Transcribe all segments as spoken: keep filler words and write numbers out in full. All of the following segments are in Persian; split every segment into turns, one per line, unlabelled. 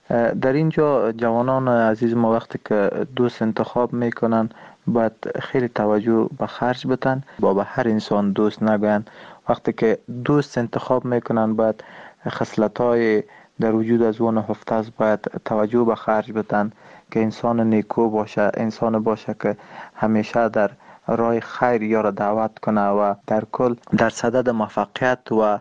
در اینجا جوانان عزیز ما وقتی که دوست انتخاب میکنن باید خیلی توجه به خرج بتن، با به هر انسان دوست نگوین. وقتی که دوست انتخاب میکنن باید خصلت‌های در وجود از اون نهفته است، باید توجه به خرج بتن که انسان نیکو باشه، انسان باشه که همیشه در راه خیر یارا دعوت کنه و در کل در صدد موفقیت و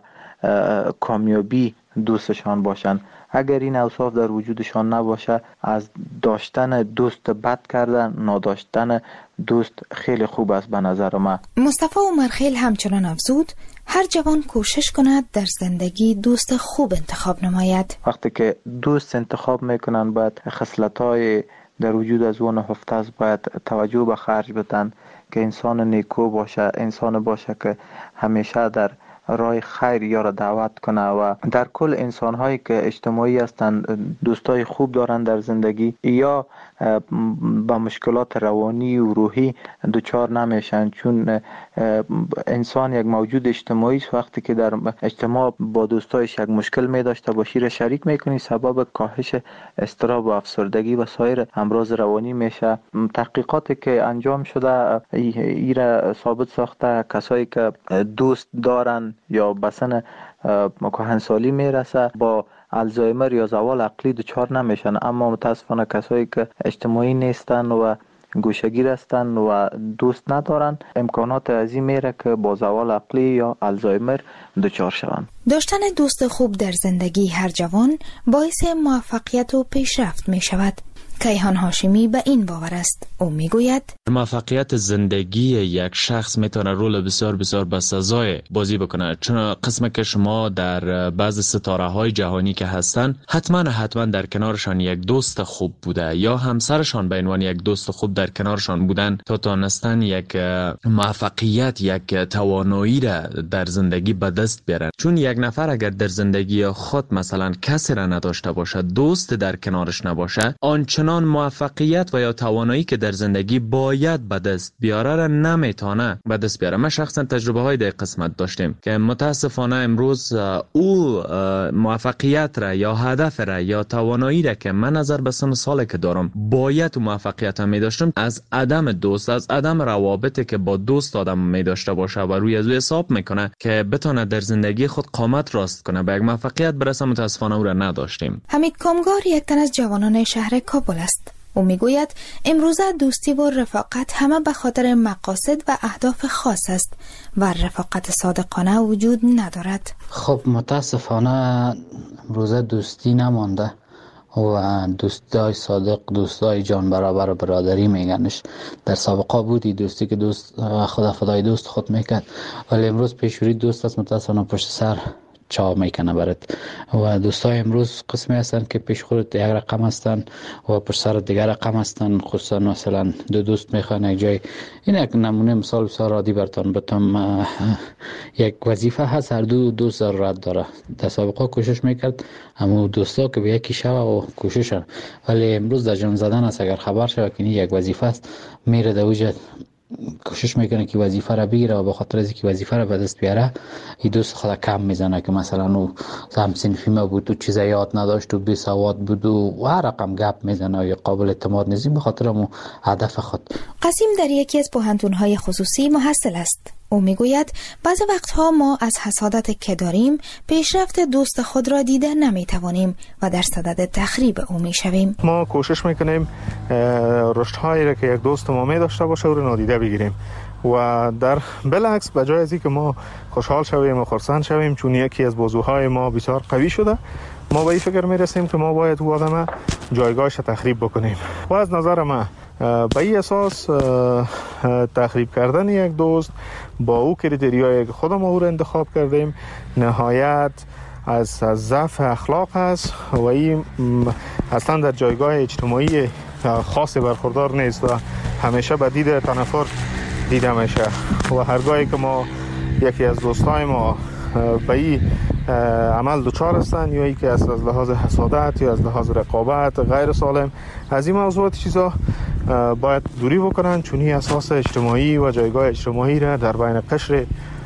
کامیابی دوستشان باشن. اگر این اوصاف در وجودشان نباشه، از داشتن دوست بد کردن، نداشتن دوست خیلی خوب است به نظر من.
مصطفی عمرخیل همچنان افزود هر جوان کوشش کند در زندگی دوست خوب انتخاب نماید.
وقتی که دوست انتخاب میکنن باید خصلت‌های در وجود از اون نهفته است، باید توجه به خرج بتن که انسان نیکو باشه، انسان باشه که همیشه در راه خیر یارا دعوت کنه و در کل انسان هایی که اجتماعی هستند، دوستای خوب دارن در زندگی یا با مشکلات روانی و روحی دچار نمیشن، چون انسان یک موجود اجتماعی است. وقتی که در اجتماع با دوستایش یک مشکل می داشته باشی را شریک میکنی، سبب کاهش اضطراب و افسردگی و سایر امراض روانی میشه. تحقیقاتی که انجام شده ایره ثابت ساخته کسایی که دوست دارن یا به سن کهنسالی میرسه با الزایمر یا زوال عقلی دچار نمیشن، اما متاسفانه کسایی که اجتماعی نیستن و گوشه‌گیر هستن و دوست ندارن امکانات عظیم میره که با زوال عقلی یا الزایمر دچار شوند.
داشتن دوست خوب در زندگی هر جوان باعث موفقیت و پیشرفت می شود. کیهان هاشمی به این باور است. او میگوید
موفقیت زندگی یک شخص میتونه رول بسیار بسیار بسزای بازی بکنه، چون قسم که شما در بعض ستاره های جهانی که هستن حتما حتما در کنارشان یک دوست خوب بوده یا همسرشان به عنوان یک دوست خوب در کنارشان بودن تا تونستن یک موفقیت، یک توانایی را در زندگی به دست بیارن. چون یک نفر اگر در زندگی خود مثلا کسی را نداشته باشه، دوست در کنارش نباشه، آنچنان موفقیت و یا توانایی که در زندگی باید به دست بیاره را نمیتونه به دست بیاره. ما شخصا تجربه های در قسمت داشتیم که متاسفانه امروز او موفقیت را یا هدف را یا توانایی را که من نظر به سن سالی که دارم باید موفقیت می داشتم، از عدم دوست، از عدم روابطی که با دوست آدم می داشته باشه و روی از او حساب میکنه که بتونه در زندگی خود قامت راست کنه به یک موفقیت برسه، متاسفانه او را نداشتیم.
حمید کامگار یک تن از جوانان شهر کابل است. او میگوید امروزه دوستی و رفاقت همه به خاطر مقاصد و اهداف خاص است و رفاقت صادقانه وجود ندارد.
خب متاسفانه امروزه دوستی نمانده و دوستای صادق، دوستای جان برابر برادری میگنش. در سابقه بودی دوستی که دوست خدا فدای دوست خود میکرد، ولی امروز پیشوری دوست است متاسفانه پشت سر چا میکنه برات. و دوستای امروز قسمی هستن که پیش خودت یک رقم هستن و پشت سر دیگر رقم هستن. خصوصا مثلا دو دوست میخوان یک جای، این یک نمونه مثال بسیار عادی براتون بتم. یک وظیفه هست، هر دو دوست ضرورت داره. در سابقه کوشش میکرد اما دوستا که به یکی شوه و کوششن، ولی امروز در جان زدن است. اگر خبر شوه که یک وظیفه است میره در وجه کوشش میکنه که وظیفه را بگیره و به خاطر از اینکه وظیفه را به دست بیاره این دوست خود کم میزنه که مثلا او هم صنفی ما بود و چیزا یاد نداشت و بی سواد بود و هر رقم گپ میزنه یا قابل اعتماد نیست به خاطر مو هدف خود.
قاسم در یکی از پوهنتون‌های خصوصی محصل است. او میگوید بعضی وقتها ما از حسادت که داریم پیشرفت دوست خود را دیده نمیتوانیم و در صدد تخریب او میشویم.
ما کوشش میکنیم رشدهایی را که یک دوست ما می داشته باشه او را نادیده بگیریم و در بالعکس به جای از اینکه ما خوشحال شویم و خرسند شویم چون یکی از بازوهای ما بسیار قوی شده، ما به این فکر میرسیم که ما باید او آدم جایگاهش تخریب بکنیم. و از نظر من به این اساس تخریب کردن یک دوست با او کریتریایی که خودم او را انتخاب کردیم نهایت از ضعف اخلاق است و این اصلا در جایگاه اجتماعی خاصی برخوردار نیست و همیشه به دید تنفر دیده میشه. و هرگاهی که ما یکی از دوستای ما به این عمل دچار هستن یا ای که از لحاظ حسادت یا از لحاظ رقابت غیر سالم، از این موضوعات چیزا باید دوری بکنن چون این اساس اجتماعی و جایگاه اجتماعی را در بین قشر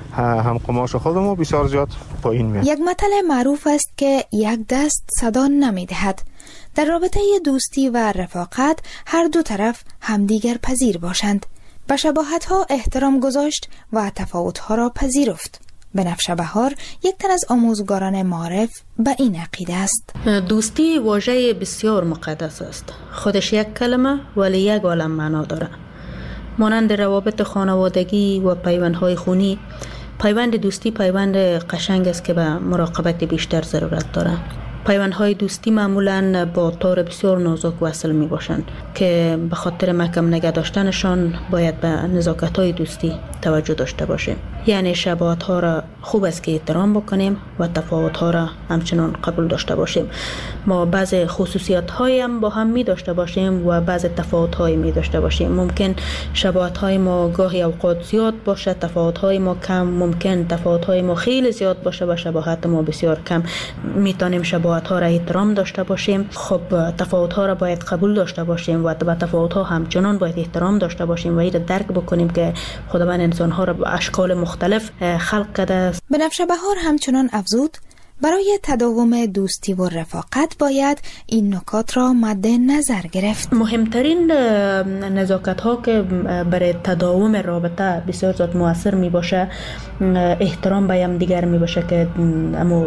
هم قماش خود ما بسیار زیاد پایین میاد.
یک متل معروف است که یک دست صدا نمیدهد. در رابطه دوستی و رفاقت هر دو طرف همدیگر پذیر باشند، به شباهت‌ها احترام گذاشت و تفاوت‌ها را پذیرفت. بنفشه بهار یک تن از آموزگاران معارف به این عقیده است.
دوستی واژه بسیار مقدس است. خودش یک کلمه ولی یک عالم معنا داره. مانند روابط خانوادگی و پیوندهای خونی، پیوند دوستی پیوند قشنگ است که به مراقبت بیشتر ضرورت داره. پیوندهای دوستی معمولاً با تار بسیار نازک وصل می باشند که به خاطر محکم نگه داشتنشان باید به نزاکت‌های دوستی توجه داشته باشیم. یعنی شباهت‌ها را خوب است که احترام بکنیم و تفاوت‌ها را همچنان قبول داشته باشیم. ما بعض خصوصیت‌هایی هم با هم می داشته باشیم و بعض تفاوت‌هایی می داشته باشیم. ممکن شباهت‌های ما گاهی اوقات زیاد باشه، تفاوت‌های ما کم. ممکن تفاوت‌های ما خیلی زیاد باشه و شباهت ما بسیار کم. می‌تونیم شباهت‌ها را احترام داشته باشیم. خب تفاوت‌ها را باید قبول داشته باشیم و به تفاوت‌ها همچنان باید احترام داشته باشیم و این را درک بکنیم که خداوند انسان‌ها را به اشکال مختلف خلق کرده است.
بنفشه بهار همچنان افزود برای تداوم دوستی و رفاقت باید این نکات را مد نظر گرفت.
مهمترین نزاکت ها که برای تداوم رابطه بسیار زیاد مؤثر می باشه احترام به هم دیگر می باشه که اما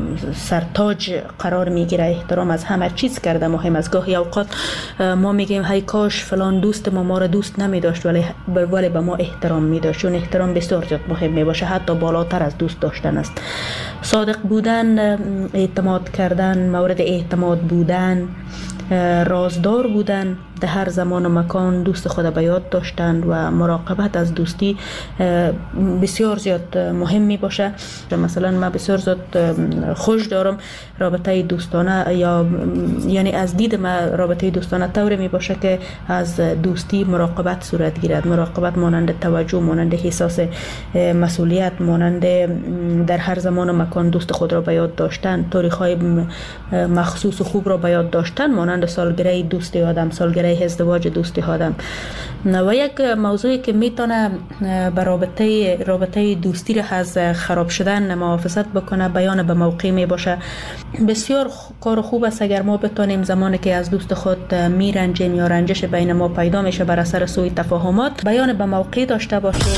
سرتاج قرار می گیره. احترام از همه چیز کرده مهم است. گاهی اوقات ما میگیم هی کاش فلان دوست ما ما را دوست نمی داشت ولی ولی به ما احترام می داشت. چون احترام بسیار زیاد مهم می باشه، حتی بالاتر از دوست داشتن است. صادق بودن، اعتماد کردن، مورد اعتماد بودن، رازدار بودن، در هر زمان و مکان دوست خود به یاد داشتن و مراقبت از دوستی بسیار زیاد مهم می باشه. مثلا من بسیار زیاد خوش دارم رابطه دوستانه، یا یعنی از دید من رابطه دوستانه طوری می باشه که از دوستی مراقبت صورت گیرد. مراقبت مانند توجه، مانند احساس مسئولیت، مانند در هر زمان و مکان دوست خود را به یاد داشتن، تاریخ‌های مخصوص و خوب را به یاد داشتن، مانند سالگره دوستی آدم، سالگره ازدواج دوستی آدم. و یک موضوعی که میتونه به رابطه رابطه دوستی را از خراب شدن محافظت بکنه بیان به موقع می باشه. بسیار کار خوب است اگر ما بتونیم زمانی که از دوست خود میرنجیم یا رنجش بین ما پیدا میشه بر اثر سوء تفاهمات بیان به موقع داشته باشیم.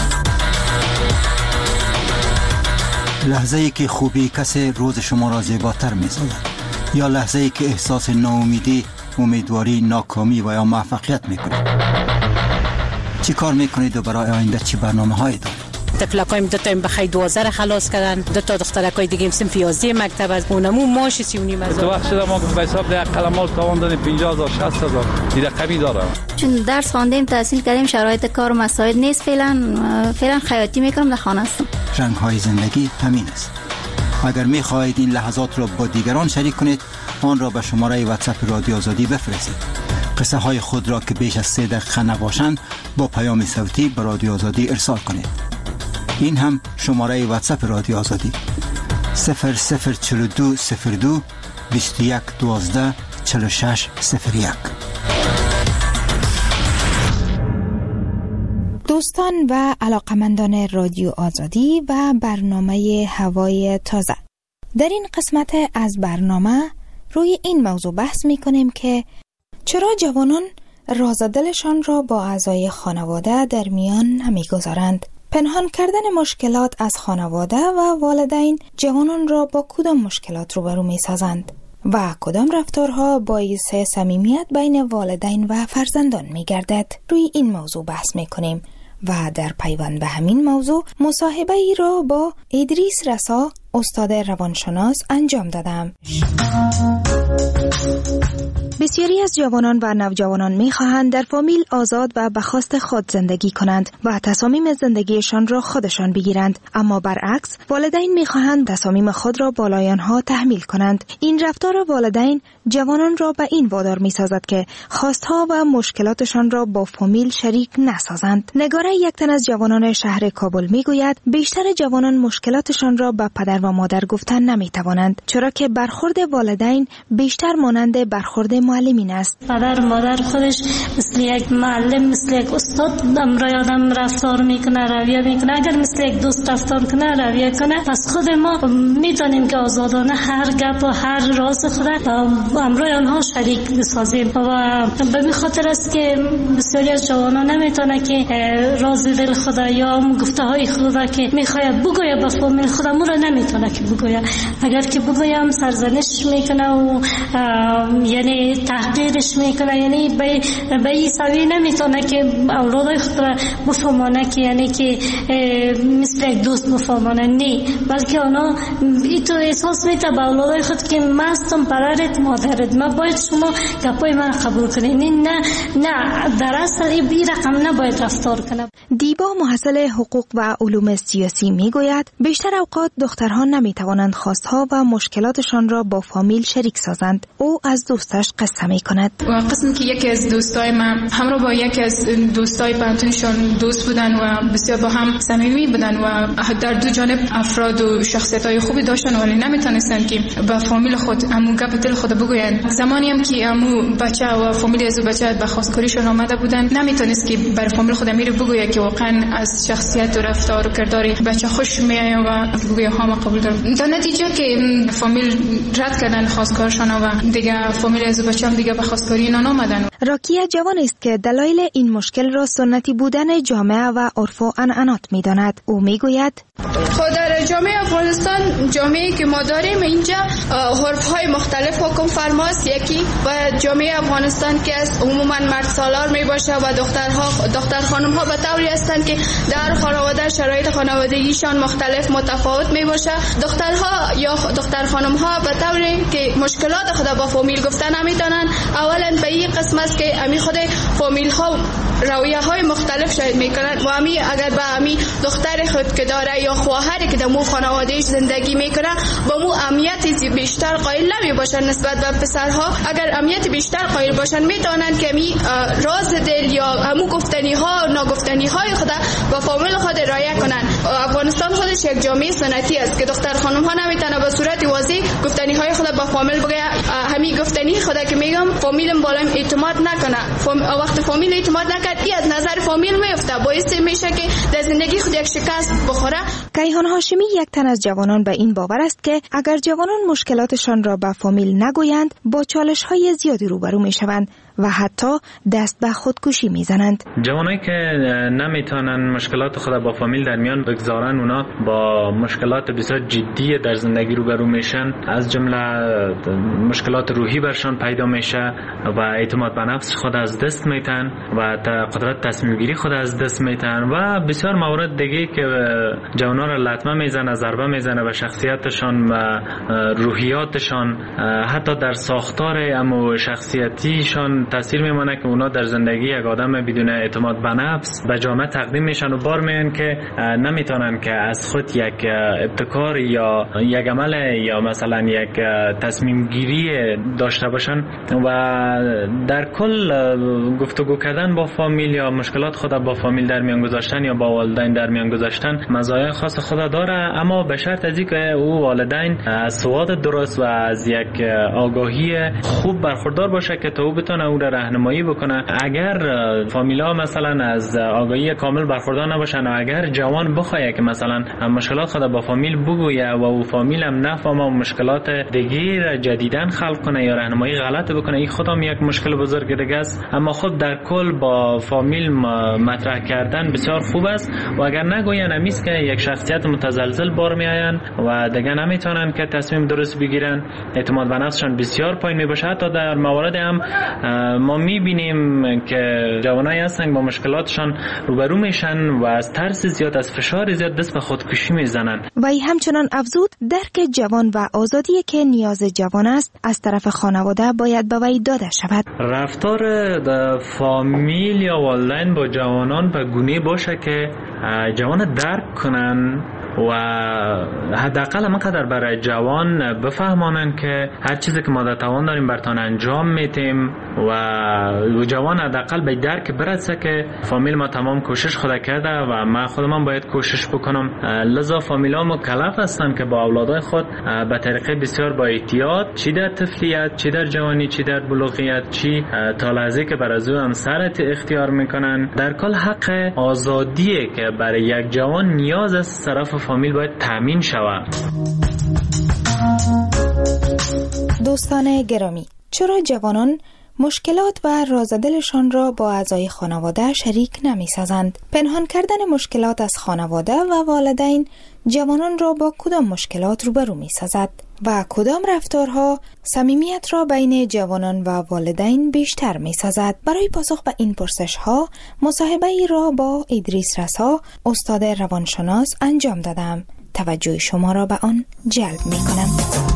لحظه ای که خوبی کسی روز شما را زیباتر می‌سازد، یا لحظه ای که احساس ناامیدی، امیدواری، ناکامی و یا موفقیت میکنید. چی کار میکنید و برای آینده چی برنامه هایی دارید؟
تفلکایم دو تا بخیر دوازده خلاص کردن، دو تا دخترکای دیگه صنف یازده مکتب از اونمو ماش سی و نیم هزار.
تو وقت شده ما به حساب ده قلمال تاوان دادیم پنجاه هزار شصت هزار دیگه رقمی داره.
چون درس خواندیم تحصیل کردیم شرایط کار و مساعد نیست، فعلا فعلا خیاطی میکنم در خانه هستم.
رنگ های زندگی همین است. اگر میخواهید این لحظات را با دیگران شریک کنید آن را به شماره واتساپ رادیو آزادی بفرستید. قصه های خود را که بیش از سه دقیقه نباشند با پیام صوتی به رادیو آزادی ارسال کنید. این هم شماره واتساپ رادیو آزادی صفر صفر چهل و دو صفر دو بیست و یک دوازده چهل و شش صفر یک.
دوستان و علاقمندان رادیو آزادی و برنامه هوای تازه، در این قسمت از برنامه روی این موضوع بحث می کنیم که چرا جوانان راز دلشان را با اعضای خانواده در میان نمی گذارند. پنهان کردن مشکلات از خانواده و والدین جوانان را با کدام مشکلات روبرو می سازند و کدام رفتارها باعث صمیمیت بین والدین و فرزندان می گردد. روی این موضوع بحث می کنیم و در پیوند به همین موضوع مصاحبه ای را با ادریس رسا استاد روانشناس انجام دادم. بسیاری از جوانان و نوجوانان می‌خواهند در فامیل آزاد و به خواست خود زندگی کنند و تصامیم زندگیشان را خودشان بگیرند، اما برعکس والدین می‌خواهند تصامیم خود را بالای آنها تحمیل کنند. این رفتار والدین جوانان را به این وادار می سازد که خواستها و مشکلاتشان را با فامیل شریک نسازند. نگاره یک تن از جوانان شهر کابل می گوید بیشتر جوانان مشکلاتشان را به پدر و مادر گفتن نمی توانند، چرا که برخورد والدین بیشتر مانند برخورد معلمین است.
پدر و مادر خودش مثل یک معلم، مثل یک استاد امرای آدم رفتار میکنه، رویه میکنه. اگر مثل یک دوست رفتار کنه، رویه کنه، پس خود ما میتونیم که آزادانه هر گپ و هر راز خود امرای آنها شریک بسازیم. و به این خاطر است که بسیاری از جوانان نمیتونه که راز دل خود یا گفته های خود که میخواد بگوید به فامیل خود مو را نمیتونه که بگوید. اگر که بگویم سرزنش میکنه و یعنی تحقیرش میکنه، یعنی به به این سوی نمیتونه که اولاد خود را بفهمانه که یعنی که مثل یک دوست بفهمانه، نه، بلکه اونا این تو احساس میته به اولاد خود که من هستم پدرت مادرت، من باید شما گپای من قبول کنید. نه نه در اصل این رقم نباید رفتار کنه.
دیبا محصل حقوق و علوم سیاسی میگوید بیشتر اوقات دخترها نمیتوانند خواستها و مشکلاتشان را با فامیل شریک سازند. او از دوستش قصه میکند.
قسمی که یکی از دوستای من همراه با یکی از دوستای پنتونشون دوست بودن و بسیار با هم صمیمی بودن و در دو جانب افراد و شخصیت‌های خوبی داشتن، ولی نمیتونستن که به فامیل خود امو گپ دل خود بگویند. زمانی هم که امو بچه و فامیل از بچه به خواستگاریشون آمده بودن، نمیتونست که بر فامیل خود امیر بگوید که واقعا از شخصیت و رفتار و کردار بچه خوش میآید و بگوید ها ما قبول دارم. در نتیجه که فامیل رد کردن خواستگارشون و دیگه فامیل از بچه هم دیگه به خواستگاری نآمدن.
راکیه جوان است که دلایل این مشکل را سنتی بودن جامعه و عرف و عنعنات می‌داند. او میگوید
خود در جامعه افغانستان، جامعه‌ای که ما داریم اینجا عرف‌های مختلف حکم فرماست. یکی و جامعه افغانستان که از عموما مرد سالار میباشه و دخترها دختر خانم‌ها به طوری هستند که در خانواده شرایط خانوادگیشان مختلف متفاوت میباشه. دخترها یا دختر خانم‌ها به طوری که مشکلات خود با فامیل گفتن نمیتونن. اولا به این قسم است که امی خود فامیل ها رویه های مختلف شاید میکنن و امی اگر به امی دختر خود که داره یا خواهری که در مو خانوادهش زندگی میکنه با مو اهمیت بیشتر قائل نمی باشن نسبت به پسرها. اگر اهمیت بیشتر قائل باشن میتونن که امی راز دل یا همو گفتنی ها ناگفتنی های خود با فامیل خود رعایت کنن. افغانستان خودش یک جامعه سنتی است که دختر خانم ها نمیتونه به صورت واضح گفتنی های خود با فامیل بگه. همین گفتنی خود که میگم فامیلم بالایم اعتماد نکنه. فام... وقت فامیل اعتماد نکرد ای از نظر فامیل میفته، باعث میشه که در زندگی خود یک شکست بخوره.
کیهان هاشمی یک تن از جوانان به این باور است که اگر جوانان مشکلاتشان را به فامیل نگویند با چالش های زیادی روبرو میشوند و حتی دست به خودکشی میزنند.
جوانایی که نمیتونن مشکلات خود با فامیل در میان بگذارن، اونا با مشکلات بسیار جدی در زندگی روبرو میشن، از جمله مشکلات روحی برشان پیدا میشه و اعتماد به نفس خود از دست میتن و قدرت تصمیم گیری خود از دست میتن و بسیار موارد دیگه که جوانا را لطمه میزنه، ضربه میزنه به شخصیتشان و روحیاتشان، حتی در ساختار امو شخصیتیشان تاثیر میمونه که اونا در زندگی یک آدم بدون اعتماد به نفس به جامعه تقدیم میشن و بار میان که نمیتونن که از خود یک ابتکار یا یک عمل یا مثلا یک تصمیم گیری داشته باشن و در کل گفتگو کردن با فامیل یا مشکلات خود با فامیل در میان گذاشتن یا با والدین در میان گذاشتن مزایای خاص خود داره، اما به شرط از اینکه او والدین از سواد درست و از یک آگاهی خوب برخوردار باشه که تا او بتونه او را راهنمایی بکنه. اگر فامیلا مثلا از آگاهی کامل برخوردار نباشن و اگر جوان بخواد که مثلا مشکلات خود با فامیل بگویه و او فامیل هم نفهمه و مشکلات دیگه جدیدن خلق کنه یا راهنمایی غلط بکنه، این خودم یک مشکل بزرگ دیگه است. اما خود در کل با فامیل مطرح کردن بسیار خوب است و اگر نگوین امیست که یک شخصیت متزلزل بار میآین و دیگه نمیتونن که تصمیم درست بگیرن، اعتماد به نفسشان بسیار پایین میباشه. حتی در موارد هم ما میبینیم که جوانایی هستن با مشکلاتشان روبرو میشن و از ترس زیاد، از فشار زیاد دست به خودکشی میزنن.
و ای همچنان افزود درک جوان و آزادی که نیاز جوان است از طرف خانواده باید به وی داده شود.
رفتار فامیل یا والدین با جوانان به گونه باشه که جوان درک کنن و حداقل همینقدر برای جوان بفهمانن که هر چیزی که ما در توان داریم برتان انجام میتیم و جوان حداقل به درک برسه که فامیل ما تمام کوشش خود کرده و ما خودم باید کوشش بکنم. لذا فامیل ها مکلف هستن که با اولادای خود به طریقه بسیار با احتیاط، چی در طفلیت، چی در جوانی، چی در بلوغیت، چی تا لحظه که برای او همسرت اختیار میکنن، در کل حق آزادیه که برای یک جوان نیاز از طرف فامیل باید تامین شود.
دوستان گرامی، چرا جوانان مشکلات و رازدلشان را با اعضای خانواده شریک نمی سازند؟ پنهان کردن مشکلات از خانواده و والدین جوانان را با کدام مشکلات روبرو می سازد و کدام رفتارها صمیمیت را بین جوانان و والدین بیشتر می سازد؟ برای پاسخ به این پرسش ها مصاحبه ای را با ادریس رسا، استاد روانشناس انجام دادم. توجه شما را به آن جلب می کنم.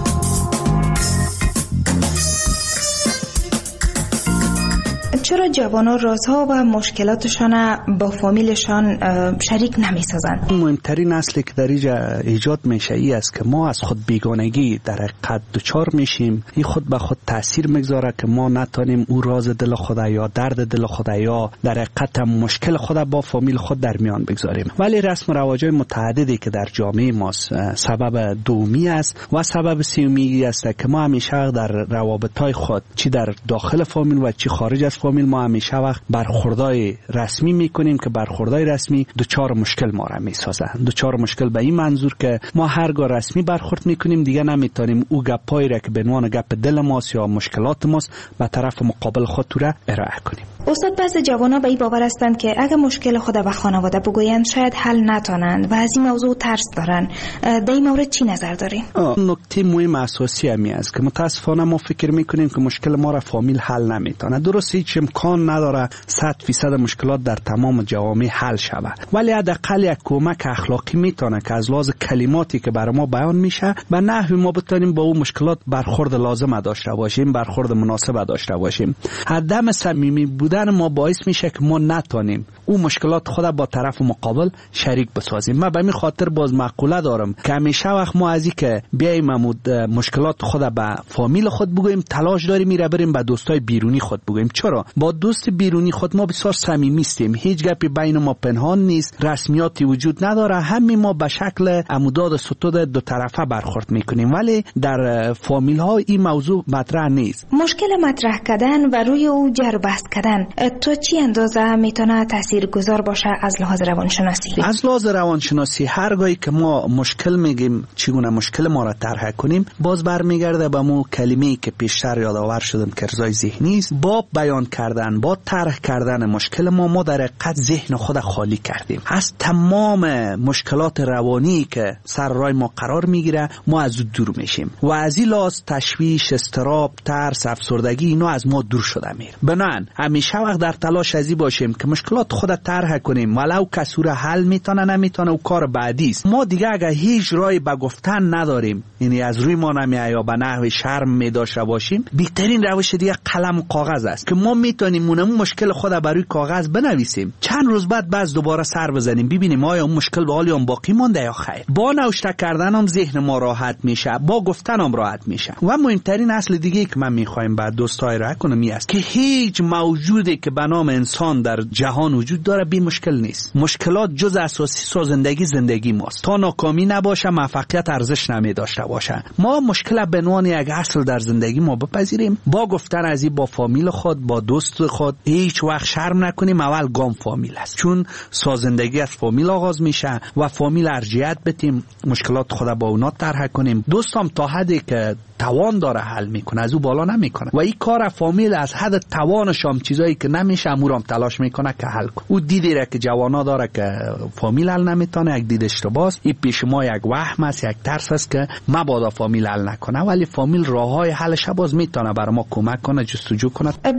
چرا جوانان رازها و مشکلاتشان با فامیلشان شریک نمی سازند؟
مهمترین اصلی که در اینجا ایجاد میشه ای است که ما از خود بیگانگی در حقیقت دچار میشیم. این خود به خود تاثیر میگذاره که ما نتونیم او راز دل خود یا درد دل خود یا در حقیقت مشکل خود با فامیل خود در میان بگذاریم. ولی رسم و رواج‌های متعددی که در جامعه ما سبب دومی است و سبب سومی است که ما همیشه در روابط‌های خود چی در داخل فامیل و چی خارج از فامیل ما همیشه وقت برخوردای رسمی میکنیم که برخوردای رسمی دوچار مشکل ما را میسازه. دوچار مشکل به این منظور که ما هرگاه رسمی برخورد میکنیم دیگه نمیتونیم او گپایی را که به عنوان گپ دل ماست یا مشکلات ماست به طرف مقابل خود را ارائه کنیم.
استاد، بعضی جوانا به این باور هستند که اگه مشکل خود به خانواده بگویند شاید حل نتونند و از این موضوع ترس دارن. در این مورد چی نظر دارین؟
نکته مهم اساسی همی است که متاسفانه ما فکر میکنیم که مشکل ما را فامیل حل نمیتونه. درست هیچ امکان نداره صد فیصد مشکلات در تمام جوامع حل شود، ولی حداقل یک کمک اخلاقی میتونه که از لحاظ کلماتی که برای ما بیان میشه و نحوی ما بتونیم با اون مشکلات برخورد لازم داشته باشیم، برخورد مناسب داشته باشیم. عدم صمیمی بودن ما باعث میشه که ما نتونیم اون مشکلات خود با طرف مقابل شریک بسازیم. من به این خاطر باز مقوله دارم که همیشه وقت ما از این که بیایم مشکلات خود به فامیل خود بگوییم تلاش داریم میره بریم به دوستای بیرونی خود بگوییم. چرا؟ با دوست بیرونی خود ما بسیار صمیمی هستیم، هیچ گپی بین ما پنهان نیست، رسمیاتی وجود نداره، همه ما به شکل عموداد ستود دو طرفه برخورد میکنیم، ولی در فامیل ها این موضوع مطرح نیست.
مشکل مطرح کردن و روی او جر بحث کردن تو چی اندازه میتونه تاثیرگذار باشه از لحاظ روانشناسی؟
از لحاظ روانشناسی هرگاهی که ما مشکل میگیم چگونه مشکل ما را طرح کنیم، باز برمیگرده به مو کلمه‌ای که پیشتر یادآور شدم که ارضای ذهنی است. با بیان کردن، با طرح کردن مشکل ما ما در حقیقت ذهن خود خالی کردیم از تمام مشکلات روانی که سر راه ما قرار میگیره. ما از او دور میشیم و از این لحاظ تشویش، اضطراب، ترس، افسردگی اینا از ما دور شده میره. بنان همیشه وقت در تلاش ازی باشیم که مشکلات خود طرح کنیم، ولو کسی را حل میتونه نمیتونه او کار بعدی است. ما دیگه اگه هیچ راهی به گفتن نداریم، یعنی از روی ما نمیاد یا به نحو شرم میداشته باشیم، بهترین روش دیگه قلم و کاغذ است که ما میتونیم اون مشکل خود بر روی کاغذ بنویسیم، چند روز بعد باز دوباره سر بزنیم ببینیم آیا اون مشکل به حال باقی مونده یا خیر. با نوشته کردن هم ذهن ما راحت میشه، با گفتن هم راحت میشه. و مهمترین اصل دیگه که من میخوایم بعد دوستای را کنم این است که هیچ موجودی که به نام انسان در جهان وجود داره بی مشکل نیست. مشکلات جز اساسی سازندگی زندگی ماست. تا ناکامی نباشه موفقیت ارزش نمیداشته باشه. ما مشکل به عنوان یک اصل در زندگی ما بپذیریم، با گفتن از این با فامیل خود، با دوست خود هیچ وقت شرم نکنیم. اول گام فامیل است، چون سازندگی از فامیل آغاز میشه و فامیل ارجیت بدیم، مشکلات خود با اونا طرح کنیم. دوستم تا حدی که توان داره حل میکنه، از او بالا نمیکنه و این کار فامیل از حد توانش هم چیزایی که نمیشه امورم تلاش میکنه که حل کنه. او دیدی را که جوانا داره که فامیل حل نمیتونه، یک دید اشتباهه. این پیش ما یک وهم است، یک ترس است که مبادا فامیل حل نکنه، ولی فامیل راههای حلش باز میتونه برای ما کمک کنه، جستجو کنه.
به نظر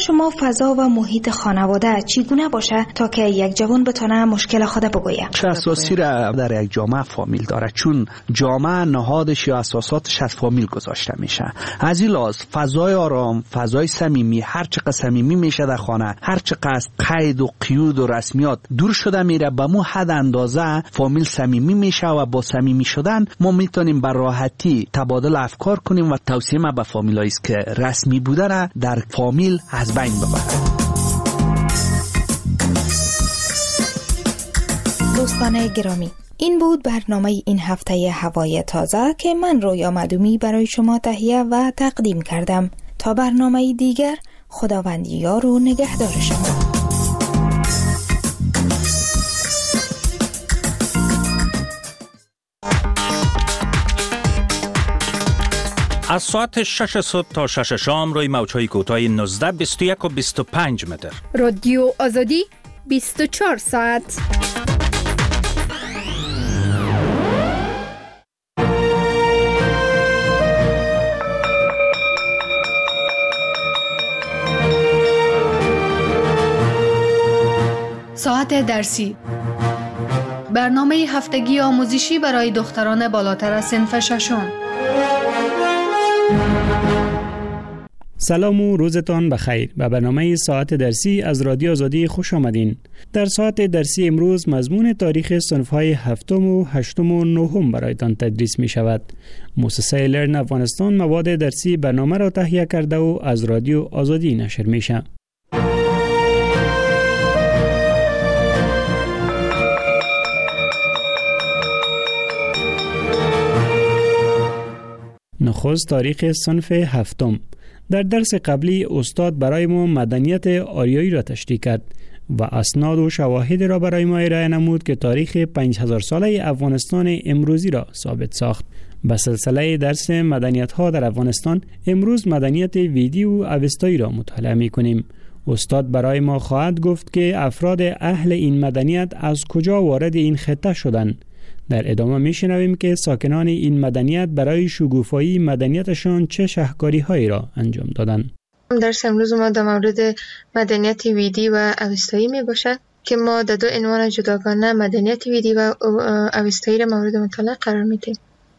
شما فضا و محیط خانواده چگونه باشه تا که یک جوان بتونه مشکل خود بگویه؟
چه اساسی را در یک جامعه فامیل داره، چون جامعه نهادش یا اساساتش از فامیل گذاشته میشه. از این لحاظ فضای آرام، فضای صمیمی، هر چقدر صمیمی میشه در خانه، هر چقدر از قید و قیود و رسمیات دور شده میره، به مو حد اندازه فامیل صمیمی میشه و با صمیمی شدن ما میتونیم بر راحتی تبادل افکار کنیم و توصیه ما به فامیلایی است که رسمی بودن در فامیل از بین ببرد.
دوستان گرامی، این بود برنامه این هفته هوای تازه که من رویا مدومی برای شما تهیه و تقدیم کردم. تا برنامه دیگر، خداوند یار و نگهدار شما.
از ساعت شش صبح تا شش شام روی موج‌های کوتاه نوزده، بیست و یک و بیست و پنج متر.
رادیو آزادی بیست و چهار ساعت. ساعت درسی، برنامه هفتگی آموزشی برای دختران بالاتر از صنف ششم.
سلام و روزتان بخیر. به برنامه ساعت درسی از رادیو آزادی خوش آمدین. در ساعت درسی امروز مضمون تاریخ صنف‌های هفتم و هشتم و نهم برایتان تدریس می شود. مؤسسه لرن افغانستان مواد درسی برنامه را تهیه کرده و از رادیو آزادی نشر می شود. نخست تاریخ صنف هفتم. در درس قبلی استاد برای ما مدنیت آریایی را تشریح کرد و اسناد و شواهد را برای ما ارائه نمود که تاریخ پنج هزار ساله افغانستان امروزی را ثابت ساخت. به سلسله درس مدنیت ها در افغانستان امروز مدنیت ویدی و اوستایی را مطالعه می کنیم. استاد برای ما خواهد گفت که افراد اهل این مدنیت از کجا وارد این خطه شدند. در ادامه میشنویم که ساکنان این مدنیت برای شگوفایی مدنیتشان چه شهکاری هایی را انجام دادند.
درس امروز ما در مورد مدنیت ویدی و اوستایی می باشد که ما در دو عنوان جداگانه مدنیت ویدی و اوستایی را مورد مطالعه قرار میدیم.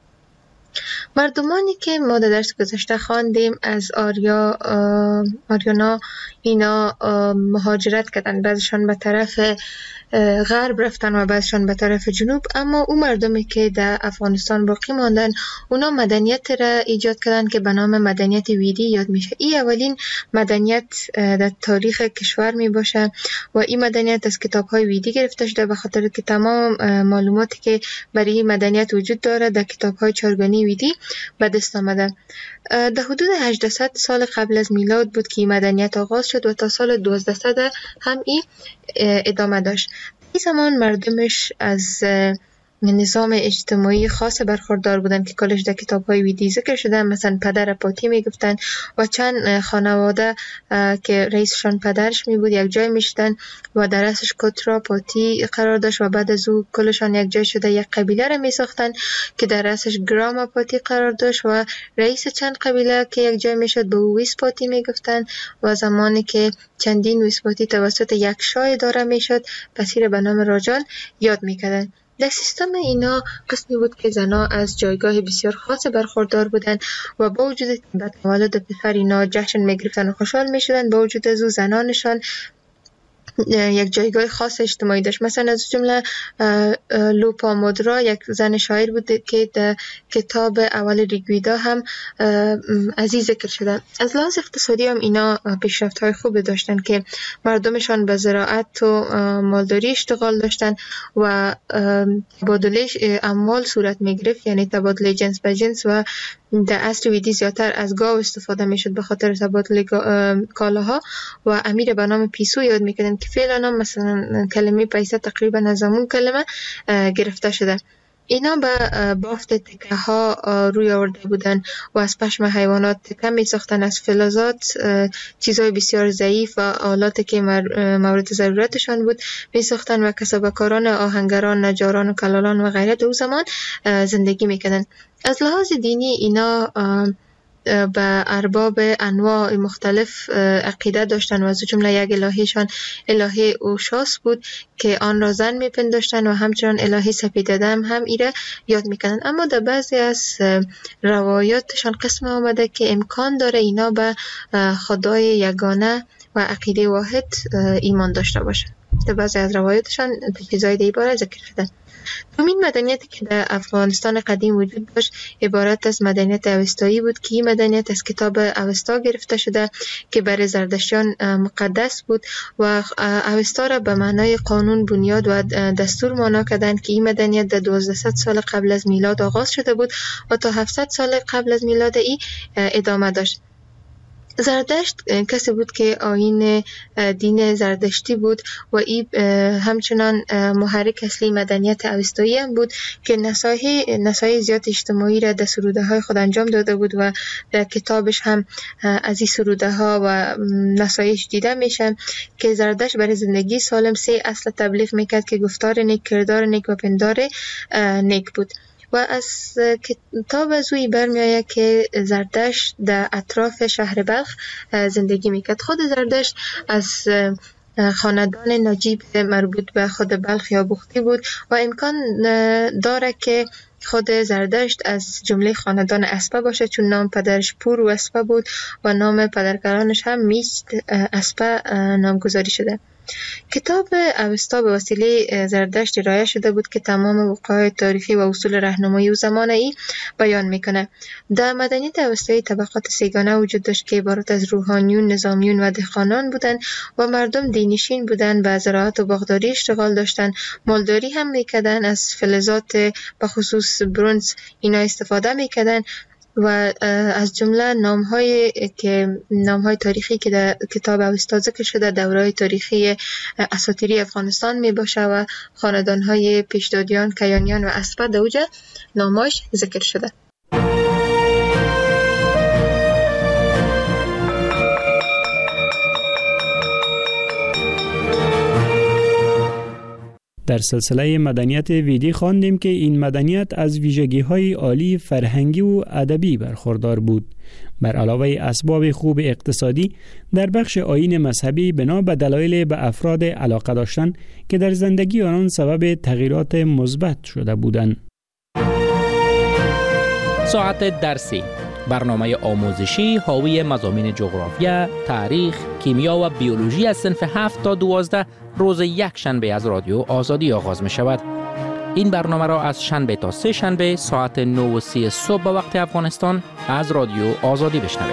مردمانی که ما در درس گذشته خواندیم از آریا آریانا اینا مهاجرت کردن، بعضشان به طرف غرب رفتن و بعضشان به طرف جنوب، اما اون مردمی که در افغانستان باقی ماندن اونا مدنیت را ایجاد کردن که به نام مدنیت ویدی یاد میشه. این اولین مدنیت در تاریخ کشور می باشه و این مدنیت از کتاب های ویدی گرفته شده، به خاطر که تمام معلوماتی که برای این مدنیت وجود داره در کتاب های چارگانی ویدی به دست آمده. در حدود هجده سال قبل از میلاد بود که این مدنیت آغاز شد و تا سال دوازده هم این ادامه داشت. این زمان مردمش از نظام اجتماعی خاص برخوردار بودن که کلش در کتاب‌های ویدی ذکر شده. مثلا پدر پاتی میگفتن و چند خانواده که رئیسشان پدرش می بود یک جای میشدن و در رأسش کترا پاتی قرار داشت و بعد از او کلشان یک جای شده یک قبیله را می ساختن که در رأسش گراما پاتی قرار داشت و رئیس چند قبیله که یک جای میشد به او ویس پاتی میگفتن و زمانی که چندین ویس پاتی توسط یک شاه اداره میشد پسیر به نام راجان یاد میکردن. در سیستم اینا قسمی بود که زنها از جایگاه بسیار خاص برخوردار بودن و با وجود به تولد پسر اینا جشن میگرفتن و خوشحال میشدن، با وجود از او زنانشان یک جایگاه خاص اجتماعی داشت. مثلا از جمله لوپامودرا یک زن شاعر بود که در کتاب اول ریگویدا هم از این ذکر شده. از لحاظ اقتصادی هم اینا پیشرفت‌های خوب داشتن که مردمشان به زراعت و مالداری اشتغال داشتن و تبادله اموال صورت میگرفت، یعنی تبادله جنس به جنس، و در عصر ویدی زیادتر از گاو استفاده میشد به خاطر تبادل کالاها و امیر به نام پیسو یاد میکردن که فعلا مثلا کلمه پیسه تقریبا از همون کلمه گرفته شده. اینا به بافت تکه ها روی آورده بودن و از پشم حیوانات تکه می ساختن، از فلزات چیزهای بسیار ضعیف و آلاتی که مورد ضرورتشان بود می ساختن و کسبکاران آهنگران، نجاران و کلالان و غیره در اون زمان زندگی می کردن. از لحاظ دینی اینا به ارباب انواع مختلف عقیده داشتن و از جمله یک الهیشان الهه اوشاس بود که آن را زن میپنداشتن و همچنان الهه سپیددم هم ایره یاد میکنن. اما در بعضی از روایاتشان قسم آمده که امکان داره اینا به خدای یگانه و عقیده واحد ایمان داشته باشه. در بعضی از روایاتشان چیزای دیگه باره ذکر شده. دومین مدنیتی که در افغانستان قدیم وجود داشت عبارت از مدنیت اوستایی بود که این مدنیت از کتاب اوستا گرفته شده که برای زردشتیان مقدس بود و اوستا را به معنای قانون، بنیاد و دستور معنا کردند که این مدنیت در دوازده سال قبل از میلاد آغاز شده بود و تا هفتصد سال قبل از میلاد ای ادامه داشت. زردشت کسی بود که آیین دین زردشتی بود و این همچنان محرک اصلی مدنیت اوستایی هم بود که نصایح نصایح زیاد اجتماعی را در سروده های خود انجام داده بود و در کتابش هم از این سروده ها و نصایح دیده میشه که زردشت برای زندگی سالم سه اصل تبلیغ میکرد که گفتار نیک، کردار نیک و پندار نیک بود. و از کتاب از اوی برمی آید که زردشت در اطراف شهر بلخ زندگی میکرد. خود زردشت از خاندان نجیب مربوط به خود بلخ یا بختی بود و امکان داره که خود زردشت از جمله خاندان اسپه باشه چون نام پدرش پور و اسپه بود و نام پدرکلانش هم میست اسپه نامگذاری شده. کتاب اوستا به وسیله زردشت ارائه شده بود که تمام وقایع تاریخی و اصول راهنمایی او زمان ای بیان میکنه. در مدنیت اوستایی طبقات سیگانه وجود داشت که عبارت از روحانیون، نظامیون و دهقانان بودند و مردم دینشین بودند و زراعت و باغداری اشتغال داشتند. مالداری هم میکردند، از فلزات به خصوص برنز اینا استفاده میکردند و از جمله نام‌های که نام‌های تاریخی که در کتاب اوستا ذکر شده دوره‌های تاریخی اساطیری افغانستان میباشه و خاندان‌های پیشدادیان، کیانیان و اسپه در اوج نام‌هاش ذکر شده.
در سلسله مدنیت ویدی خواندیم که این مدنیت از ویژگی‌های عالی فرهنگی و ادبی برخوردار بود. بر علاوه اسباب خوب اقتصادی، در بخش آیین مذهبی بنا به دلایل به افراد علاقه داشتن که در زندگی آنان سبب تغییرات مثبت شده بودند.
ساعت درسی، برنامه آموزشی حاوی مضامین جغرافیا، تاریخ، کیمیا و بیولوژی از صنف هفت تا دوازده روز یک شنبه از رادیو آزادی آغاز می شود. این برنامه را از شنبه تا سه شنبه ساعت نه و سی صبح به وقت افغانستان از رادیو آزادی بشنوید.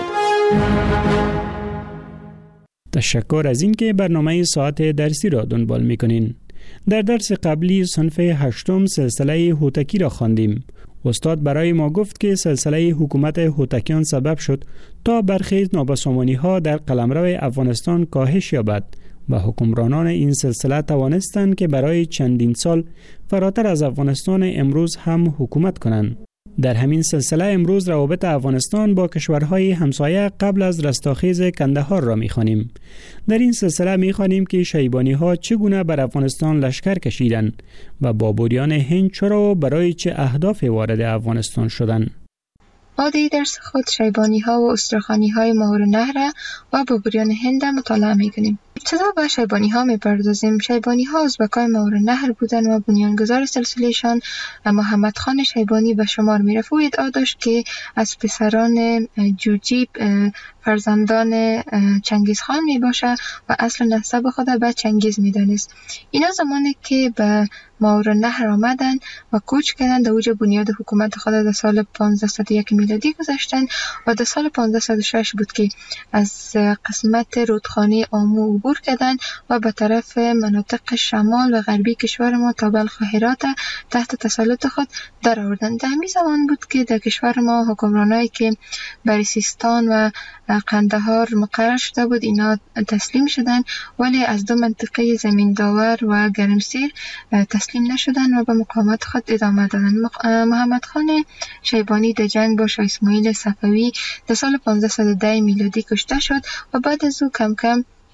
تشکر از اینکه برنامه ساعت درسی را دنبال می‌کنین. در درس قبلی صنف هشتم سلسله هوتکی را خواندیم. استاد برای ما گفت که سلسله حکومت هوتکیان سبب شد تا برخی نابسامانی‌ها در قلمرو افغانستان کاهش یابد و حکمرانان این سلسله توانستند که برای چندین سال فراتر از افغانستان امروز هم حکومت کنند. در همین سلسله امروز روابط افغانستان با کشورهای همسایه قبل از رستاخیز کندهار را می‌خوانیم. در این سلسله می‌خوانیم که شیبانی‌ها چگونه بر افغانستان لشکر کشیدند و بابوریان هند چرا و برای چه اهدافی وارد افغانستان شدند.
ما در درس خود شیبانی‌ها و استرخانی‌های ماورالنهر و بابوریان هند مطالعه می‌کنیم. ابتدا به شیبانی‌ها می‌پردازیم. شیبانی‌ها ازبکای ماورالنهر بودند و بنیانگذار سلسله‌شان محمد خان شیبانی به شمار می‌رفت. او ادعا داشت که از پسران جوجیب فرزندان چنگیز خان میباشه و اصل نسب خود به چنگیز میدانست. اینا زمانی که به ماورالنهر آمدن و کوچ کردن در اوج بنیاد حکومت خود در سال پانزده صد و یک میلادی گذاشتن و در سال پانزده صد و شش بود که از قسمت رودخانه آمو عبور کردن و به طرف مناطق شمال و غربی کشور ما تا بلخ و هرات تحت تسلط خود در آوردن. در همین زمان بود که در کشور ما حکمرانایی که بر سیستان و قندهار مقرر شده بود اینا تسلیم شدن، ولی از دو منطقه زمین داور و گرمسیر تسلیم نشدن و به مقاومت خود ادامه دادن. محمد خان شیبانی در جنگ با شاه اسماعیل صفوی در سال پانزده صد و ده میلادی کشته شد و بعد از او کم کم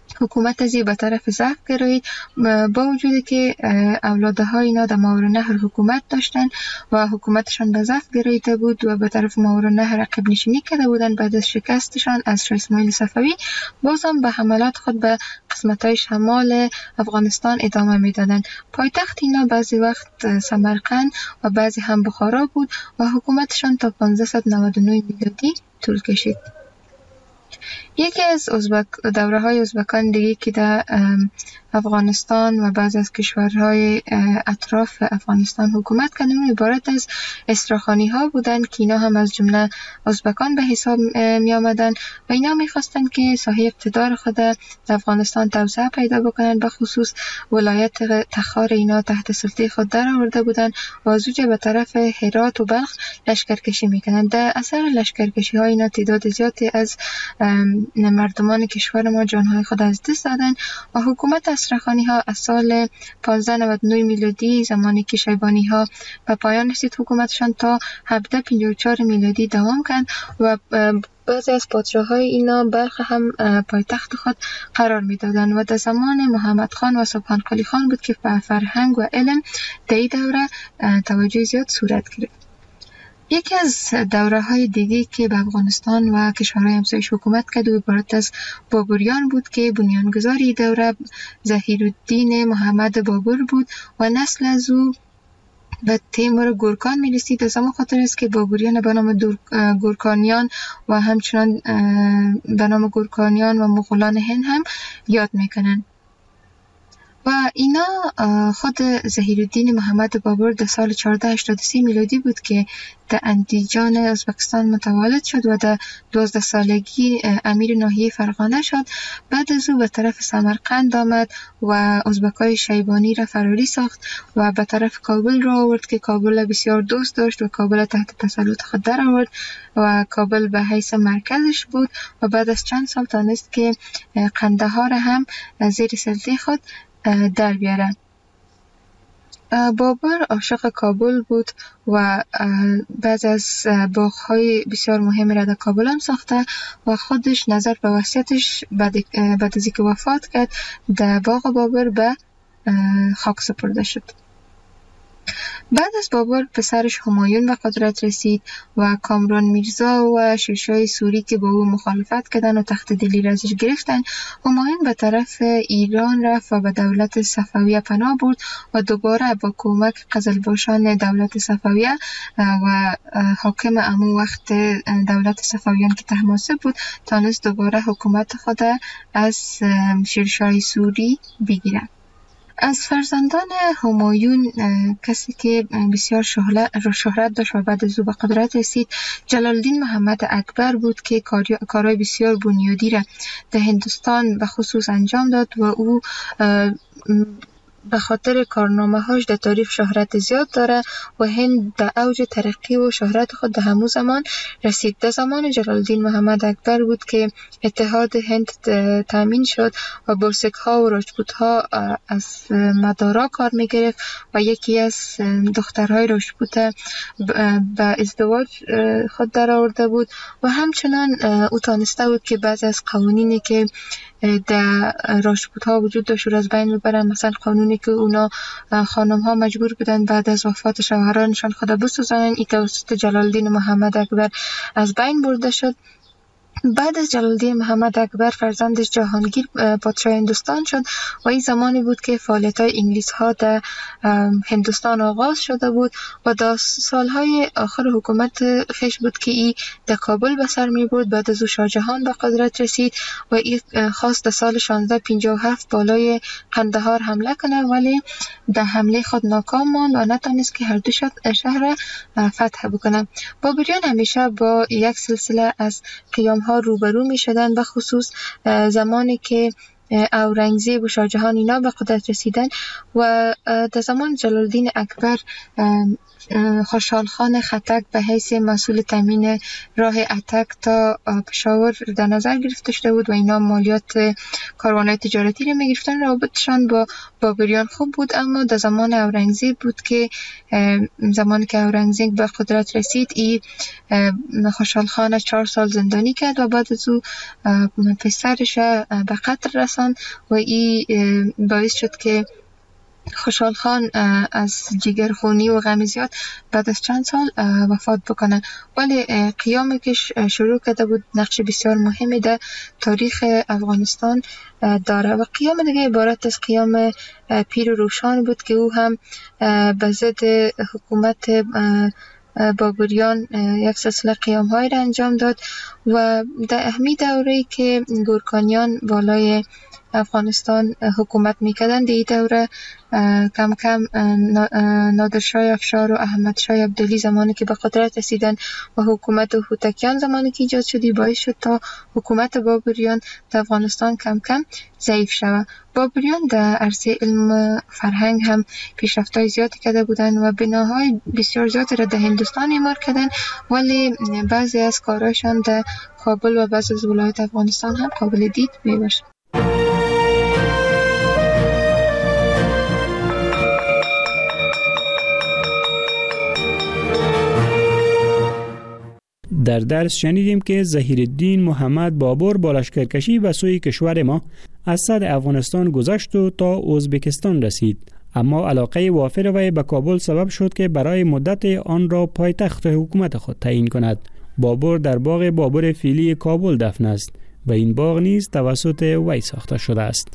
حکومت از به طرف ضعف گرایید، با وجودی که اولادهای اینا در ماورالنهر حکومت داشتن و حکومتشان به ضعف گراییده بود و به طرف ماورالنهر عقب نشینی کرده بودن. بعد از شکستشان از شاه اسماعیل صفوی بازم به حملات خود به قسمت‌های شمال افغانستان ادامه میدادند. پایتخت اینا بعضی وقت سمرقند و بعضی هم بخارا بود و حکومتشان تا پانزده نود و نه میلادی طول کشید. یکی از ازبک دوره های ازبکان دیگه که در افغانستان و بعض از کشورهای اطراف افغانستان حکومت کردن عبارت از استراخانی ها بودند که اینا هم از جمله ازبکان به حساب می آمدن و اینا می خواستن که ساحه اقتدار خود در افغانستان توسعه پیدا بکنن. به خصوص ولایت تخار اینا تحت سلطه خود در آورده بودن و از اونجا به طرف هرات و بلخ لشکرکشی میکنن. در اثر لشکرکشی ها اینا تعداد زیادی از مردمان کشور ما جانهای خود از دست دادن و حکومت استراخانی ها از سال پانزده نود و نه میلادی زمانی که شیبانی ها به پایان رسید حکومتشان تا هفده پنجاه و چهار میلادی دوام کرد و بعضی از پادشاه‌های اینا بلخ هم پایتخت خود قرار میدادند و در زمان محمد خان و سبحان قلی خان بود که به فرهنگ و علم در این دوره توجه زیاد صورت گرفت. یکی از دوره های دیگه که به افغانستان و کشورهای همسایش حکومت کرد و عبارت از بابریان بود که بنیانگذاری دوره ظهیرالدین محمد بابر بود و نسل از او به تیمور گورکان می رسید. از همون خاطر است که بابریان به نام گورکانیان و همچنان به نام گورکانیان و مغولان هند هم یاد میکنن. و اینا خود ظهیرالدین محمد بابر در سال چهارده هشتاد و سه میلادی بود که در اندیجان ازبکستان متولد شد و در دوازده سالگی امیر ناحیه فرغانه شد. بعد از او به طرف سمرقند آمد و ازبکای شیبانی را فراری ساخت و به طرف کابل را آورد که کابل بسیار دوست داشت و کابل تحت تسلط خود در آورد و کابل به حیث مرکزش بود و بعد از چند سال تانست که قندهار هم زیر سلطه خود در بیاره. بابر عاشق کابل بود و بعض از باغ‌های بسیار مهم را در کابل هم ساخته و خودش نظر به وصیتش بعد از اینکه وفات کرد در باغ بابر به خاک سپرده شد. بعد از بابر پسرش همایون به قدرت رسید و کامران میرزا و شیرشاه سوری که با او مخالفت کردن و تخت دلی را ازش گرفتن. همایون به طرف ایران رفت و به دولت صفویه پناه برد و دوباره با کمک قزلباشان دولت صفویه و حاکم امو وقت دولت صفویان که طهماسب بود تانست دوباره حکومت خود از شیرشاه سوری بگیره. از فرزندان همایون کسی که بسیار شهرت داشت و بعد از او به قدرت رسید جلال الدین محمد اکبر بود که کارهای بسیار بنیادی را در هندوستان به خصوص انجام داد و او به خاطر کارنامه هاش در تاریخ شهرت زیاد داره و هند در اوج ترقی و شهرت خود در همون زمان رسید. در زمان جلال الدین محمد اکبر بود که اتحاد هند تامین شد و برسک ها و راجپوت ها از مدارا کار می گرفت و یکی از دخترهای راجپوت به ازدواج خود در آورده بود و همچنان او تانسته بود که بعضی از قوانینی که در راجپوت ها وجود داشت رو از بین ببرن. مثلا قانونی که اونا خانم ها مجبور بودن بعد از وفات شوهرانشان خود بسوزانن، این توسط جلال الدین محمد اکبر از بین برده شد. بعد از جلال الدین محمد اکبر فرزندش جهانگیر پادشاه هندوستان شد و این زمانی بود که فعالیت‌های انگلیس ها در هندوستان آغاز شده بود و در سالهای آخر حکومت خیش بود که این در کابل به سر می برد. بعد از او شاه جهان به قدرت رسید و این خواست در سال شانزده پنجاه و هفت بالای قندهار حمله کنه ولی در حمله خود ناکام ماند و نتونست که هر دو شهر فتح بکنه. بابریان همیشه با یک سلسله از قیام ها روبرو می شدن، به خصوص زمانی که اورنگزیب و شاه جهان اینا به قدرت رسیدن و در زمان جلال الدین اکبر خوشحال خان خټک به حیث مسئول تامین راه اتک تا پشاور در نظر گرفته شده بود و اینا مالیات کاروان‌های تجارتی رو می‌گرفتن. رابطشان با بابریان خوب بود، اما در زمان اورنگزیب بود که زمانی که اورنگزیب به قدرت رسید ای خوشحال خان چهار سال زندانی کرد و بعد از او پسرش به قتل رساند افغانستان و این باعث شد که خوشحال خان از جگرخونی و غم زیاد بعد از چند سال وفات بکنه. ولی قیامی که شروع کرده بود نقش بسیار مهمی در تاریخ افغانستان داره و قیام دیگه عبارت از قیام پیر و روشان بود که او هم به ضد حکومت بابریان یک سلسله قیام های را انجام داد و در اهمی دوره که گورکانیان بالای افغانستان حکومت میکردن دی دوره کم کم نادرشاه افشار و احمد شاه عبدالی زمانی که به قدرت رسیدن و حکومت هوتکیان زمانی که ایجاد شدی باعث شد تا حکومت بابریان در افغانستان کم کم ضعیف شود. بابریان در عرصه علم فرهنگ هم پیشرفت‌های زیادی کرده بودند و بناهای بسیار زیادی را در هندوستان اعمار کردند، ولی بعضی از کارهاشان در کابل و بعضی از ولایات افغانستان هم قابل دید میباشد.
در درس شنیدیم که ظهیرالدین محمد بابر با لشکرکشی به سوی کشور ما از صد افغانستان گذشت و تا ازبکستان رسید، اما علاقه وافر وی به کابل سبب شد که برای مدت آن را پایتخت حکومت خود تعیین کند. بابر در باغ بابر فیلی کابل دفن است و این باغ نیز توسط وی ساخته شده است.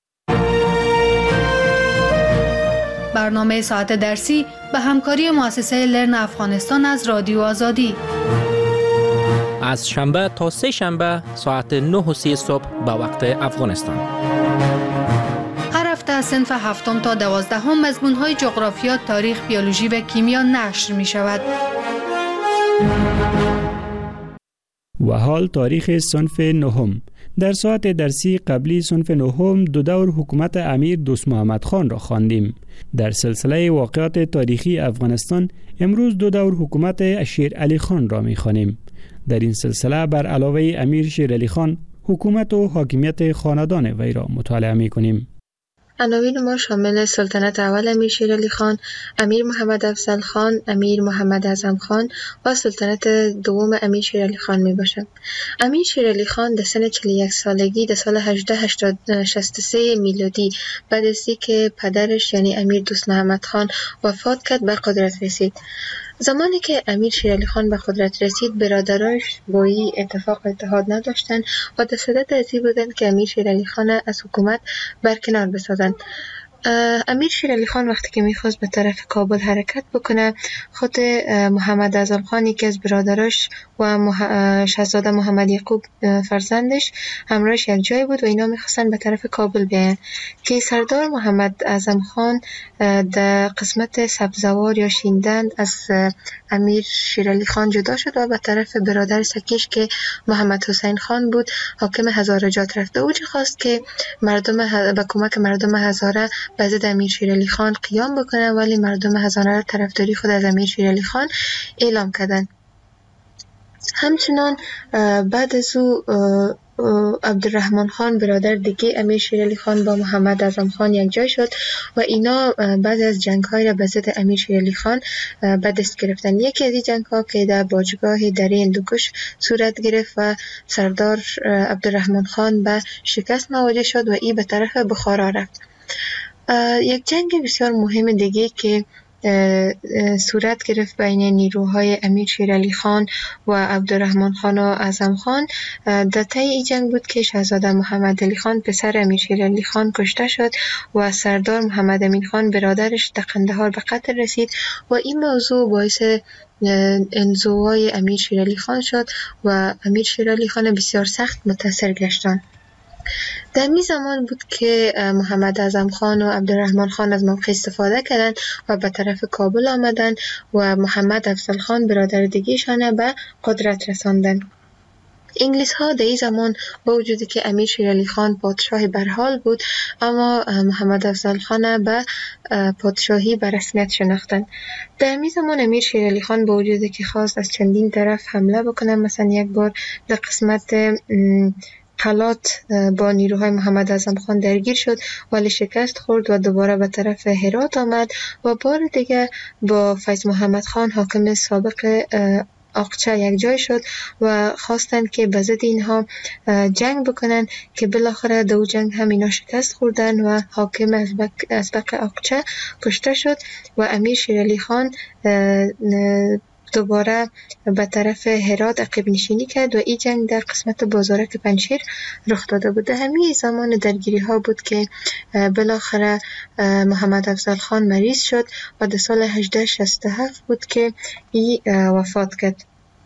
برنامه ساعت درسی به همکاری مؤسسه لرن افغانستان از رادیو آزادی
از شنبه تا سه شنبه ساعت نه و سی صبح به وقت افغانستان.
هر هفته از صنف هفتم تا دوازدهم مضمون‌های جغرافیا، تاریخ، بیولوژی و کیمیا نشر می شود.
و حال تاریخ صنف نهم. در ساعت درسی قبلی صنف نهم دو دور حکومت امیر دوست محمد خان را خواندیم. در سلسله واقعات تاریخی افغانستان امروز دو دور حکومت شیر علی خان را می خوانیم. در این سلسله بر علاوه امیر شیر علی خان حکومت و حاکمیت خاندان وی را مطالعه می کنیم.
عناوین ما شامل سلطنت اول امیر شیر علی خان، امیر محمد افضل خان، امیر محمد اعظم خان و سلطنت دوم امیر شیر علی خان می باشد. امیر شیر علی خان در سن چهل و یک سالگی در سال هزار و هشتصد و شصت و سه میلادی بعد از اینکه پدرش یعنی امیر دوست محمد خان وفات کرد به قدرت رسید. زمانی که امیر شیر علی خان به قدرت رسید برادرایش با این اتفاق اتحاد نداشتند و در صدد از این بودند که امیر شیر علی خان از حکومت برکنار بسازند. امیر شیر علی خان وقتی که میخواست به طرف کابل حرکت بکنه خود محمد اعظم خان که از برادراش و مح... شاهزاده محمد یعقوب فرزندش همراهش یک جای بود و اینا میخواستن به طرف کابل بیاین که سردار محمد اعظم خان در قسمت سبزوار یا شیندند از امیر شیر علی خان جدا شد و به طرف برادر سکیش که محمد حسین خان بود حاکم هزارجات رفته. او خواست که مردم ه... به کمک مردم هزاره به ضد امیر شیر علی خان قیام بکنه، ولی مردم هزاره را طرفداری خود از امیر شیر علی خان اعلام کردند. همچنان بعد از او عبدالرحمن خان برادر دیگه امیر شیر علی خان با محمد اعظم خان یک جای شد و اینا بعد از جنگ های را به ضد امیر شیر علی خان به دست گرفتن. یکی از این جنگ ها که در باجگاه دره هندوکش صورت گرفت و سردار عبدالرحمن خان به شکست مواجه شد و این به طرف بخارا رفت. یک جنگ بسیار مهم دیگه که صورت گرفت بین نیروهای امیر شیر علی خان و عبدالرحمن خان و اعظم خان در طی این جنگ بود که شاهزاده محمد علی خان پسر امیر شیر علی خان کشته شد و سردار محمد امین خان برادرش در قندهار به قتل رسید و این موضوع باعث انزوای امیر شیر علی خان شد و امیر شیر علی خان بسیار سخت متاثر گشتند. در می زمان بود که محمد اعظم خان و عبدالرحمن خان از موقع استفاده کردند و به طرف کابل آمدند و محمد افضل خان برادر دیگه‌شان به قدرت رساندند. انگلیس ها در این زمان با وجودی که امیر شیر علی خان پادشاه برحال بود اما محمد افضل خان به پادشاهی به رسمیت شناختند. در این زمان امیر شیر علی خان با وجودی که خواست از چندین طرف حمله بکنه، مثلا یک بار در قسمت حالات با نیروهای محمد اعظم خان درگیر شد ولی شکست خورد و دوباره به طرف هرات آمد و بار دیگه با فیض محمد خان حاکم سابق اقچه یک جای شد و خواستند که به ضد اینها جنگ بکنن که بالاخره دو جنگ هم اینا شکست خوردن و حاکم ازبق اقچه کشته شد و امیر شیرعلی خان دوباره به طرف هرات عقب نشینی کرد و این جنگ در قسمت بازارک پنجشیر رخ داده بود. همین زمان درگیری ها بود که بالاخره محمد افضل خان مریض شد و در سال هجده شصت و هفت بود که ای وفات کرد.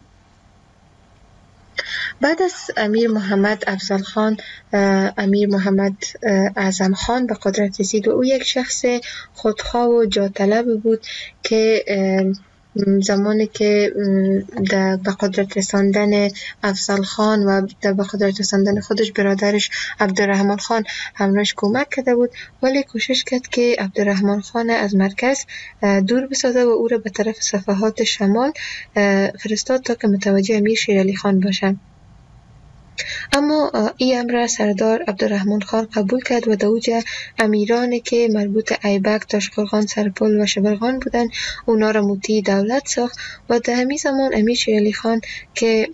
بعد از امیر محمد افضل خان امیر محمد اعظم خان به قدرت رسید و او یک شخص خودخواه و جاطلب بود که زمانی که در به قدرت رساندن افضل خان و در به قدرت رساندن خودش برادرش عبدالرحمن خان همراهش کمک کرده بود، ولی کوشش کرد که عبدالرحمن خان از مرکز دور بسازه و او را به طرف صفحات شمال فرستاد تا که متوجه امیر شیرعلی خان باشند. اما این امر سردار عبدالرحمن خان قبول کرد و دوجه امیرانی که مربوط ایبک، تاشقرغان، سرپل و شبرغان بودن اونا را مطیع دولت ساخت و در همین زمان امیر شیرعلی خان که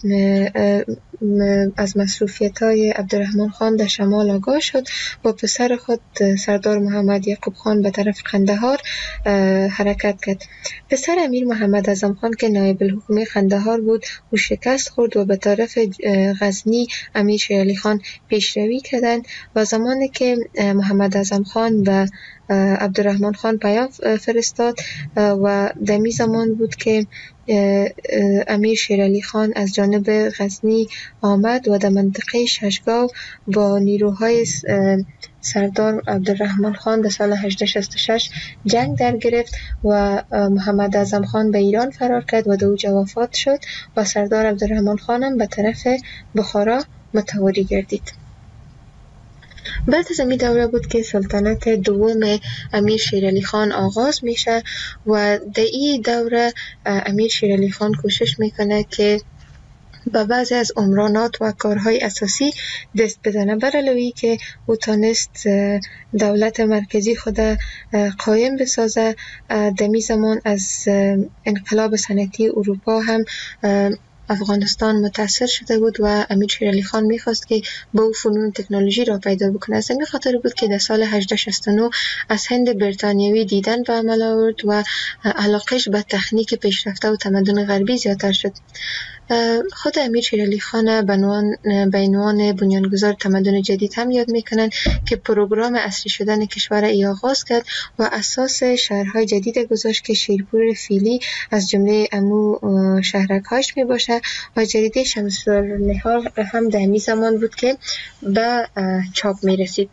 از مصروفیت های عبدالرحمن خان در شمال آگاه شد و پسر خود سردار محمد یعقوب خان به طرف قندهار حرکت کرد. پسر امیر محمد اعظم خان که نایب الحکومه قندهار بود او شکست خورد و به طرف غزنی امیر شیرعلی خان پیشروی کردند و زمانی که محمد اعظم خان به عبدالرحمن خان پیام فرستاد و در می زمان بود که امیر شیرعلی خان از جانب غزنی آمد و در منطقه ششگاو با نیروهای سردار عبدالرحمن خان در سال هجده شصت و شش جنگ در گرفت و محمد اعظم خان به ایران فرار کرد و دوجه وفات شد و سردار عبدالرحمن خان هم به طرف بخارا متواری گردید. بعد از این دوره بود که سلطنت دوم امیر شیرعلی خان آغاز میشه و در این دوره امیر شیرعلی خان کوشش میکنه که با بعضی از عمرانات و کارهای اساسی دست بزنه، بر علاوه که او تانست دولت مرکزی خود قایم بسازه. دمی زمان از انقلاب صنعتی اروپا هم افغانستان متاثر شده بود و امیر شیرعلی خان میخواست که با او فنون تکنولوژی را پیدا بکنه. از این خاطر بود که در سال هجده شصت و نه از هند بریتانیایی دیدن به عمل آورد و علاقش به تکنیک پیشرفته و تمدن غربی زیادتر شد. خود امیر شیرعلی خان به عنوان بنیانگذار تمدن جدید هم یاد میکنن که پروگرام عصری شدن کشور ای آغاز کرد و اساس شهرهای جدید گذاشت که شیرپور فیلی از جمله امو شهرک‌هاش می باشه و جریده شمس النهار هم در همین زمان بود که به چاپ می رسید.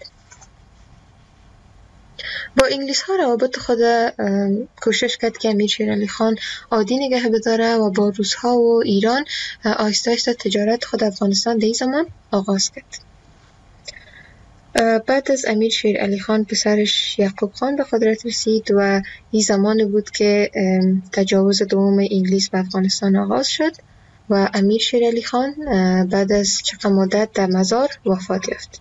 با انگلیس ها روابط خود کوشش کرد که امیر شیرعلی خان عادی نگه بداره و با روس ها و ایران آهسته آهسته تجارت خود افغانستان در این زمان آغاز کرد. بعد از امیر شیرعلی خان پسرش یعقوب خان به قدرت رسید و این زمان بود که تجاوز دوم انگلیس به افغانستان آغاز شد و امیر شیرعلی خان بعد از چند مدت در مزار وفات یافت.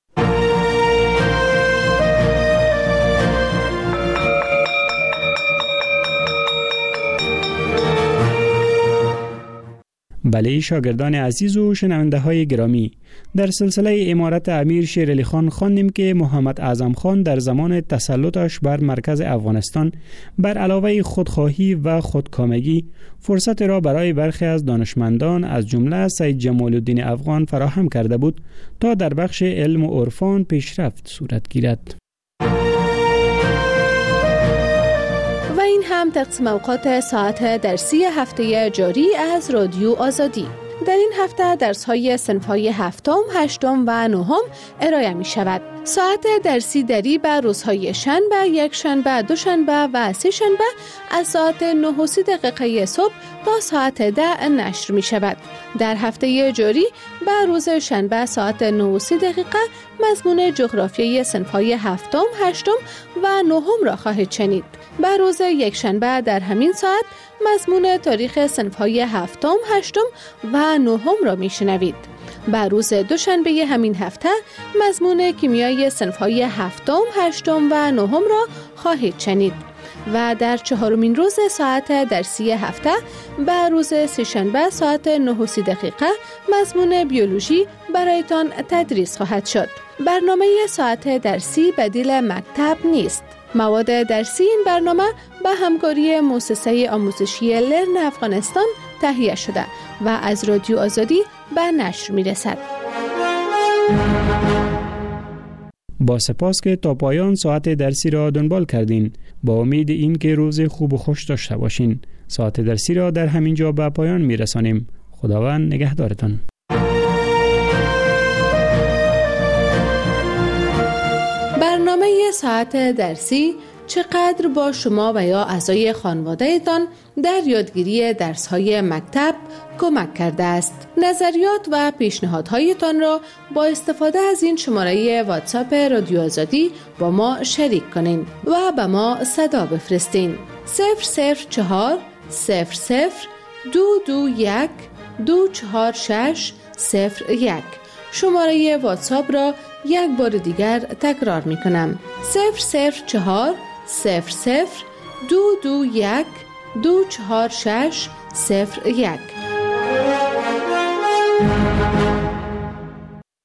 بله شاگردان عزیز و شنونده های گرامی، در سلسله امارت امیر شیرعلی خان خواندیم که محمد اعظم خان در زمان تسلطش بر مرکز افغانستان بر علاوه خودخواهی و خودکامگی فرصت را برای برخی از دانشمندان از جمله سید جمال الدین افغان فراهم کرده بود تا در بخش علم و عرفان پیشرفت صورت گیرد.
و این هم تقسیم اوقات ساعت درسی هفته جاری از رادیو آزادی. در این هفته درس‌های صنف‌های هفتم، هشتم و نهم ارائه می شود. ساعت درسی دری به روزهای شنبه، یک شنبه، دو شنبه و سه شنبه از ساعت نه و سی دقیقه صبح تا ساعت ده نشر می شود. در هفته جاری به روز شنبه ساعت نه و سی دقیقه مضمون جغرافیای صنف‌های هفتم، هشتم و نهم را خواهید شنید. به روز یک شنبه در همین ساعت مضمون تاریخ صنف‌های هفتم، هشتم و نهم را میشنوید. به روز دوشنبه همین هفته مضمون کیمیای صنف‌های هفتم، هشتم و نهم را خواهید شنید. و در چهارمین روز ساعت درسی هفته به روز سه‌شنبه ساعت نه و سی دقیقه مضمون بیولوژی برایتان تدریس خواهد شد. برنامه ساعت درسی بدیل مکتب نیست. مواد درسی این برنامه به همکاری مؤسسه آموزشی لرن افغانستان تهیه شده و از رادیو آزادی به نشر می رسد.
با سپاس که تا پایان ساعت درسی را دنبال کردین. با امید این که روز خوب و خوش داشته باشین. ساعت درسی را در همین جا به پایان می رسانیم. خداوند نگهدارتان.
برنامه ساعت درسی چقدر با شما و یا اعضای خانواده‌تان در یادگیری درس‌های مکتب کمک کرده است. نظریات و پیشنهادهایتان را با استفاده از این شماره واتساپ رادیو آزادی با ما شریک کنین و به ما صدا بفرستین. صفر صفر چهار صفر صفر دو دو یک دو چهار شش صفر یک. شماره واتساپ را یک بار دیگر تکرار می کنم. صفر صفر چهار صفر صفر دو دو یک دو چهار شش صفر یک.